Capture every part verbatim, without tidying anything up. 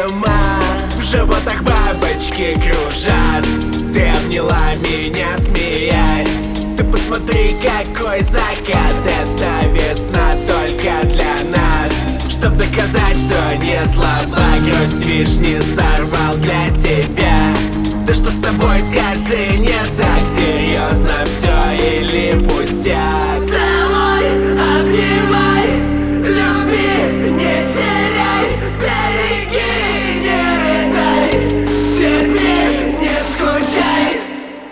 Зима, в животах бабочки кружат. Ты обняла меня, смеясь. Ты посмотри, какой закат. Это весна только для нас. Чтоб доказать, что не слаба, грусть вишни сорвал для тебя. Да что с тобой, скажи, не так серьезно все или пустяк? Целуй, обнимай, люби, не теряй, береги, не рыдай, терпи, не скучай.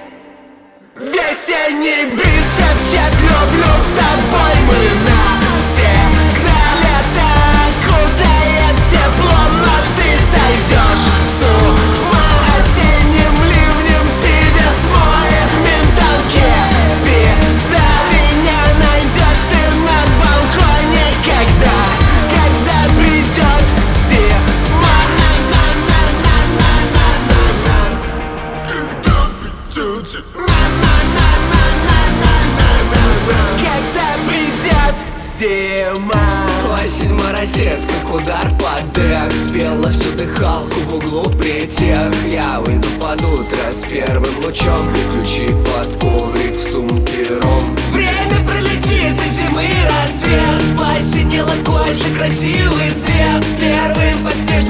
Весенний бриз шепчет: люблю с тобой мы навсегда. Лето окутает теплом, но ты сойдешь с ума. Осенним ливнем тебя смоет менталки. Пизда, меня найдешь ты на балконе, когда, когда придет зима. Когда придет зима. Осень морозит, как удар под дых. Спела всю дыхалку в углу притех. Я выйду под утро с первым лучом. Ключи под коврик, в сумке ром. Время пролетит, и зимы рассвет. Посинел такой же красивый цвет. С первым по снежным